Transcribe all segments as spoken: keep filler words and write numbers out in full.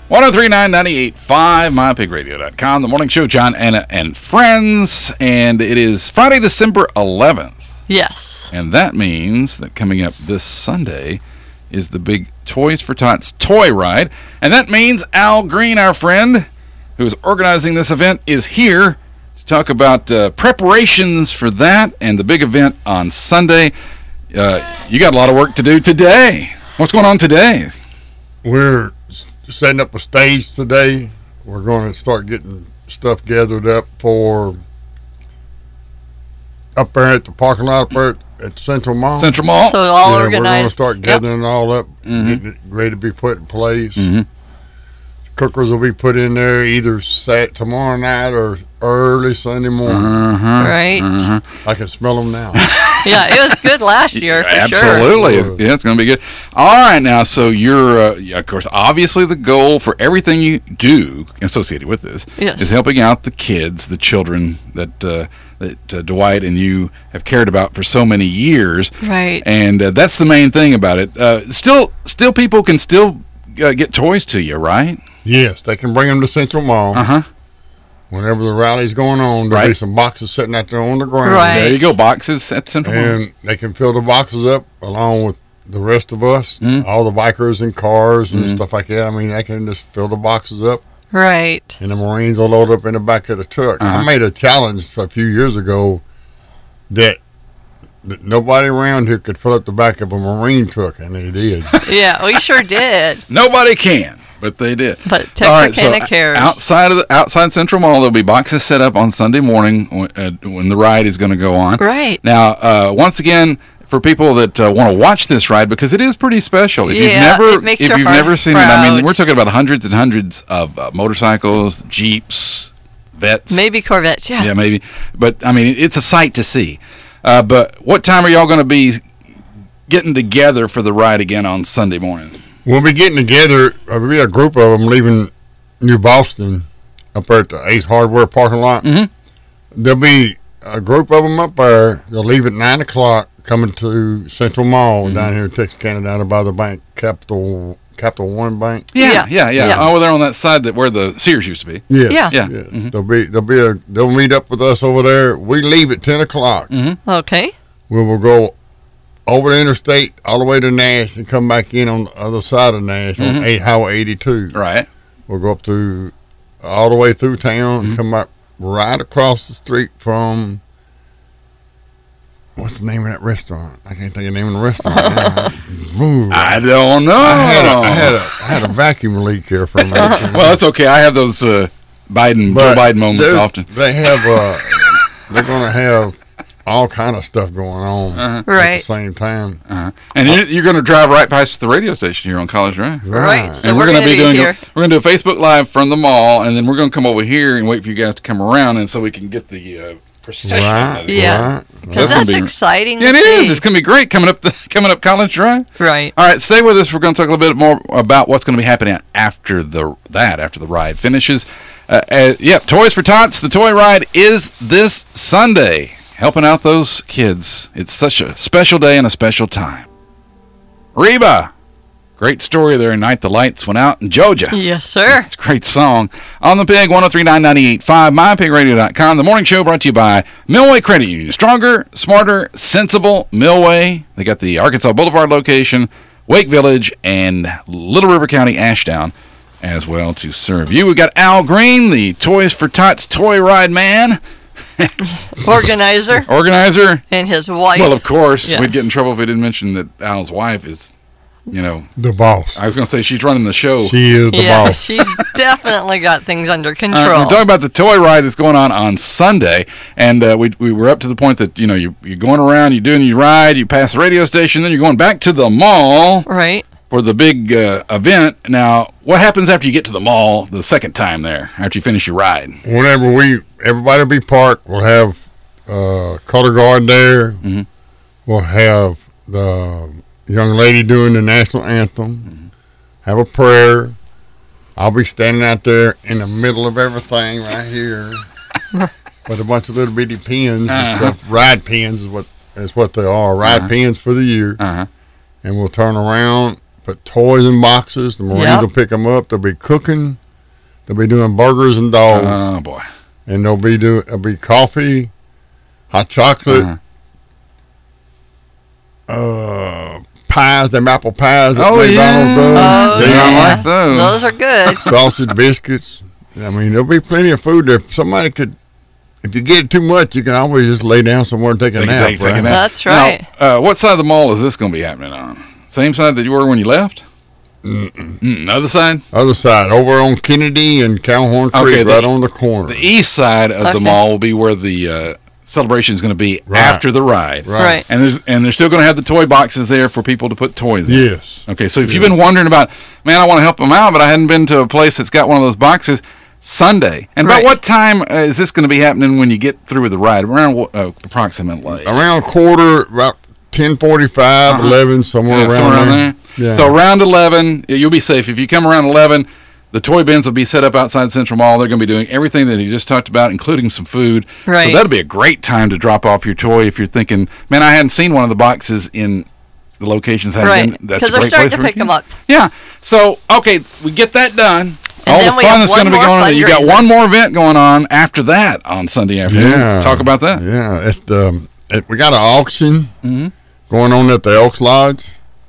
one oh three nine, ninety-eight point five, my pig radio dot com, the morning show, John, Anna, and Friends. And it is Friday, December eleventh. Yes. And that means that coming up this Sunday is the big Toys for Tots toy ride. And that means Al Green, our friend, who is organizing this event, is here to talk about uh, preparations for that and the big event on Sunday. Uh, you got a lot of work to do today. What's going on today? We're setting up a stage today. We're going to start getting stuff gathered up for up there at the parking lot up there at Central Mall. Central Mall. So all yeah, organized. We're going to start gathering Yep. it all up, Mm-hmm. getting it ready to be put in place. Mm-hmm. Cookers will be put in there either sat tomorrow night or early Sunday morning. Uh-huh. Right. Uh-huh. I can smell them now. Yeah, it was good last year for Absolutely. sure. It's, yeah, it's going to be good. All right, now, so you're, uh, yeah, of course, obviously the goal for everything you do associated with this Yes. is helping out the kids, the children that uh, that uh, Dwight and you have cared about for so many years. Right. And uh, that's the main thing about it. Uh, still, still, people can still uh, get toys to you, right? Yes, they can bring them to Central Mall. Uh-huh. Whenever the rally's going on, there'll be Right. some boxes sitting out there on the ground. Right. There you go, boxes at Central Mall. And they can fill the boxes up along with the rest of us, Mm. all the bikers and cars and Mm. stuff like that. I mean, they can just fill the boxes up, Right. and the Marines will load up in the back of the truck. Uh-huh. I made a challenge a few years ago that, that nobody around here could fill up the back of a Marine truck, and they did. Yeah, we sure did. Nobody can, but they did. But All right, so Texarkana cares. outside of the outside Central Mall, there'll be boxes set up on Sunday morning when, uh, when the ride is going to go on. Right. Now, uh, once again, for people that uh, want to watch this ride, because it is pretty special. If Yeah, you've never, it makes if your you've heart never seen it, I mean, proud. we're talking about hundreds and hundreds of uh, motorcycles, Jeeps, Vets. Maybe Corvettes, yeah. Yeah, maybe. But I mean, it's a sight to see. Uh, but what time are y'all going to be getting together for the ride again on Sunday morning? We'll be getting together. There'll be a group of them leaving New Boston up there at the Ace Hardware parking lot. Mhm. There'll be a group of them up there. They'll leave at nine o'clock coming to Central Mall Mhm. down here in Texarkana, down there by the bank, Capital Capital One Bank. Yeah, Yeah, yeah, yeah. yeah. Oh, they're on that side that where the Sears used to be. Yes. Yeah. Yeah. Yes. Mhm. They'll be they'll be a they'll meet up with us over there. We leave at ten o'clock. Mm-hmm. Okay. We will go over the interstate all the way to Nash and come back in on the other side of Nash Mhm. on eight, Highway eighty-two. Right. We'll go up to all the way through town Mhm. and come back right across the street from what's the name of that restaurant? I can't think of the name of the restaurant. now. Ooh. I don't know. I had a, I had a I had a vacuum leak here for a minute. well, that's okay. I have those uh, Biden, Joe But Biden moments they're- often. They have uh, they're gonna have all kind of stuff going on Uh-huh. at Right. the same time. Uh-huh. And you're, you're going to drive right past the radio station here on College Drive. Right. So and we're, we're going to gonna be be doing here. we're going to do a Facebook Live from the mall, and then we're going to come over here and wait for you guys to come around, and so we can get the uh, procession. Right. as it Yeah. Right. Because gonna that's be- exciting Yeah, to it see. is. It's going to be great coming up the, coming up College Drive. Right. All right, stay with us. We're going to talk a little bit more about what's going to be happening after the that after the ride finishes. Uh, uh, yep, Toys for Tots. The toy ride is this Sunday, helping out those kids. It's such a special day and a special time. Reba, great story there. Night the lights went out in Georgia. Yes, sir. It's a great song. On the Pig, one oh three nine, ninety-eight point five, my pig radio dot com. The morning show brought to you by Millway Credit Union. Stronger, smarter, sensible Millway. They got the Arkansas Boulevard location, Wake Village, and Little River County, Ashdown, as well to serve you. We've got Al Green, the Toys for Tots toy ride man, Organizer organizer. and his wife. Well, of course, Yes. we'd get in trouble if we didn't mention that Al's wife is, you know, The boss. I was going to say she's running the show. She is the yeah, boss. she's definitely got things under Uh, control. we're talking about the toy ride that's going on on Sunday, and uh, we we were up to the point that you know you you're going around, you're doing your ride, you pass the radio station, then you're going back to the mall right. for the big uh, event. Now, what happens after you get to the mall the second time there? After you finish your ride? Whenever we, everybody will be parked, we'll have uh, color guard there. Mhm. We'll have the young lady doing the national anthem. Mm-hmm. Have a prayer. I'll be standing out there in the middle of everything right here with a bunch of little bitty pins Uh-huh. and stuff. Ride pins is what is what they are. Ride Uh-huh. pins for the year. Uh huh. And we'll turn around, put toys in boxes. The Marines Yep. will pick them up. They'll be cooking. They'll be doing burgers and dogs. Oh boy. And they'll be do there'll be coffee, hot chocolate, Uh-huh. uh, pies, them apple pies that Oh, McDonald's yeah. does. Oh, They I yeah. like those. Those are good. sausage biscuits. I mean, there'll be plenty of food there. Somebody could, if you get too much, you can always just lay down somewhere and take a Take- nap. take- take a right? nap. That's right. Now, uh, what side of the mall is this going to be happening on? Same side that you were when you left? Mm-mm. Mm, other side? Other side, over on Kennedy and Calhoun Creek, Okay, the- right on the corner. The east side of the Okay. mall will be where the uh, celebration is going to be Right. after the ride. Right. Right. And there's and they're still going to have the toy boxes there for people to put toys in. Yes. Okay, so if you've been wondering about, man, I want to help them out, but I hadn't been to a place that's got one of those boxes, Sunday. And about Right. what time uh, is this going to be happening when you get through with the ride? Around what, uh, approximately? Around quarter, about ten forty-five, Uh-huh. eleven, somewhere Yeah, around somewhere there. around there. Yeah. So around eleven, you'll be safe. If you come around eleven, the toy bins will be set up outside Central Mall. They're going to be doing everything that he just talked about, including some food. Right. So that'll be a great time to drop off your toy if you're thinking, man, I hadn't seen one of the boxes in the locations. Hadn't Right. been. That's Because a they're great starting place to for pick them kids. up. Yeah. So, okay, we get that done. And All then the we fun have that's going to one be more going on. You got fundraiser. one more event going on after that on Sunday afternoon. Yeah. Talk about that. Yeah, it's the it, we got an auction Mhm. going on at the Elks Lodge.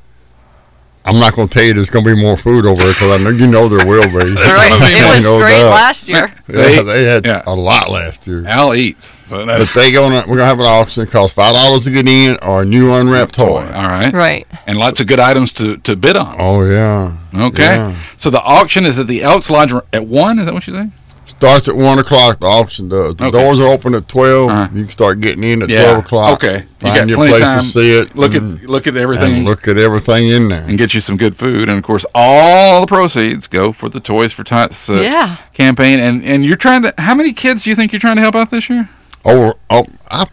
I'm not going to tell you there's going to be more food over there because I know you know there will be. Right. gonna be It was No great doubt. last year. Yeah, They- they had yeah. a lot last year. Al eats. So But that's they gonna we're gonna have an auction. It costs five dollars to get in, or a new unwrapped toy. All right. Right. And lots of good items to, to bid on. Oh yeah. Okay. Yeah. So the auction is at the Elks Lodge at one. Is that what you think? Starts at one o'clock. The auction does. The Okay. doors are open at twelve. Uh-huh. You can start getting in at Yeah. twelve o'clock. Okay. You Find got your plenty of place time. to see it. Look and, at look at everything and look at everything in there. and get you some good food. And of course, all the proceeds go for the Toys for Tots uh, Yeah. campaign. And and you're trying to. How many kids do you think you're trying to help out this year? Over oh, I,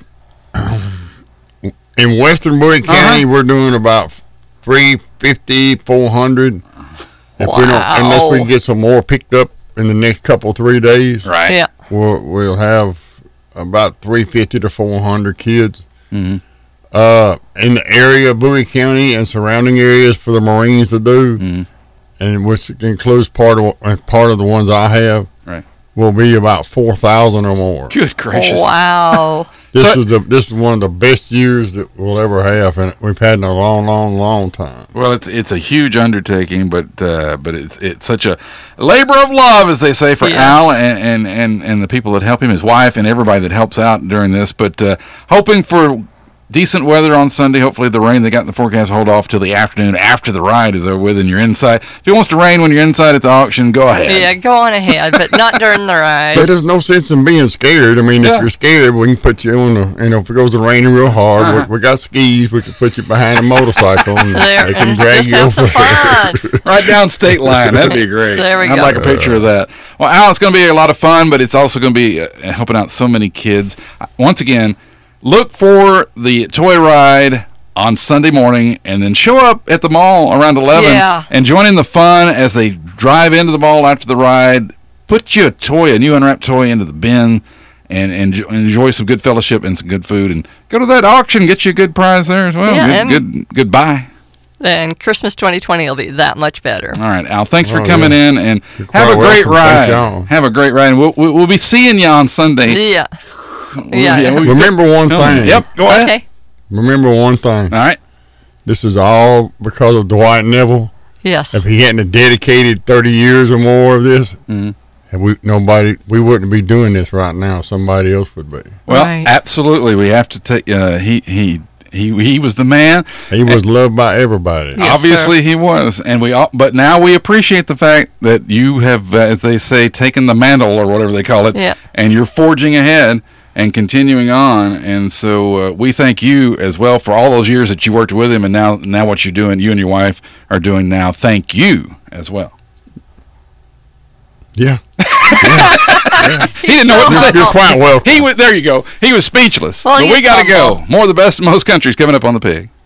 in Western Bowie County, Uh-huh. we're doing about three fifty, four hundred. If we don't, unless we Wow. can get some more picked up in the next couple three days, Right. Yeah. we'll we'll have about three fifty to four hundred kids. Mm-hmm. Uh, in the area of Bowie County and surrounding areas for the Marines to do, Mhm. and which includes part of uh, part of the ones I have, Right. will be about four thousand or more. Good gracious. Wow. This So- is the this is one of the best years that we'll ever have, and we've had in a long, long, long time. Well, it's it's a huge undertaking, but uh, but it's it's such a labor of love, as they say, for Yes. Al and, and, and, and the people that help him, his wife, and everybody that helps out during this. But uh, hoping for decent weather on Sunday. Hopefully, the rain they got in the forecast hold off till the afternoon after the ride is over with, and you're inside. If it wants to rain when you're inside at the auction, go ahead. Yeah, go on ahead, but not during the But ride. there's no sense in being scared. I mean, Yeah. if you're scared, we can put you on the, you know, if it goes to raining real hard, Uh-huh. we, we got skis. We can put you behind a motorcycle and There, they can and drag just you have over some there. fun. Right down state line. That'd be great. There we I'd go. like a picture of that. Well, Al, it's going to be a lot of fun, but it's also going to be uh, helping out so many kids. Uh, Once again, look for the toy ride on Sunday morning, and then show up at the mall around eleven Yeah. and join in the fun as they drive into the mall after the ride. Put you a toy, a new unwrapped toy, into the bin, and, and enjoy, enjoy some good fellowship and some good food. And go to that auction, get you a good prize there as well. Yeah, good, and- good, good buy. And Christmas twenty twenty will be that much better. All right, Al, thanks for Oh, coming yeah. in, and You're have a quite great welcome. Thank ride. y'all. Have a great ride. And we'll, we'll, we'll be seeing you on Sunday. Yeah. We'll- Yeah. we'll be Remember one filming. thing. Yep, go ahead. Okay. Remember one thing. All right. This is all because of Dwight Neville. Yes. If he hadn't have dedicated thirty years or more of this, Mhm. and we nobody, we wouldn't be doing this right now. Somebody else would be. Well, Right. absolutely. We have to take. Uh, he he he he was the man. He was loved by everybody. Yes, Obviously, he was, and we. All, but now we appreciate the fact that you have, uh, as they say, taken the mantle or whatever they call it, Yeah. and you're forging ahead and continuing on. And so uh, we thank you as well for all those years that you worked with him, and now now what you're doing, you and your wife are doing now. Thank you as well. Yeah, He didn't know what to say. you're quite welcome. He was there. You go. He was speechless. Well, but you we got to go. fumbled. More of the best in most countries coming up on the Pig.